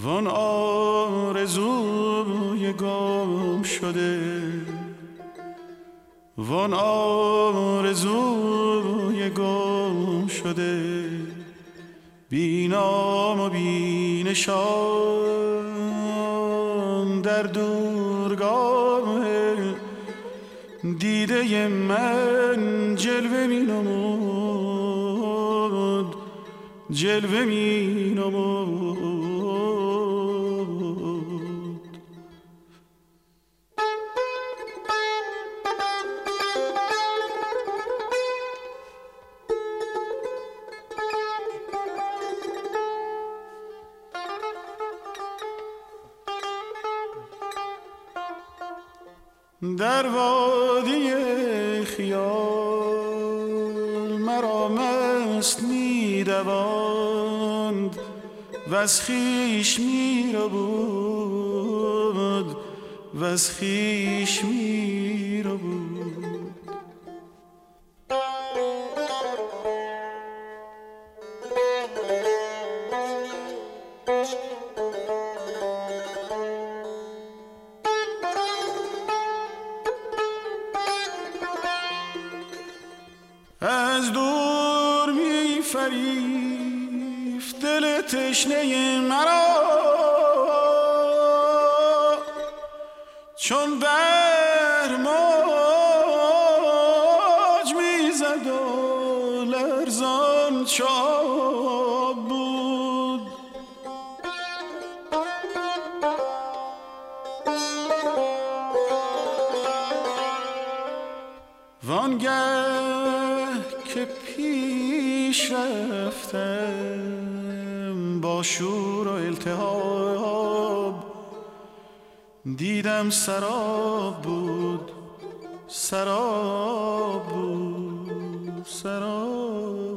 وان آرزوی گم شده، وان آرزوی گم شده، بی نام و بی نشان در دورگاه دیده من جلوه می نمود، جلوه می نمود. در وادی خیال مرا مست می دواند وز خویش می ربود، وز خویش می ربود. از دور می فریفت دل تشنه مرا، چون بحر موج می زد و لرزان چاب بود. وانگه که پیش رفتم با شور و التهاب، دیدم سراب بود، سراب بود، سراب.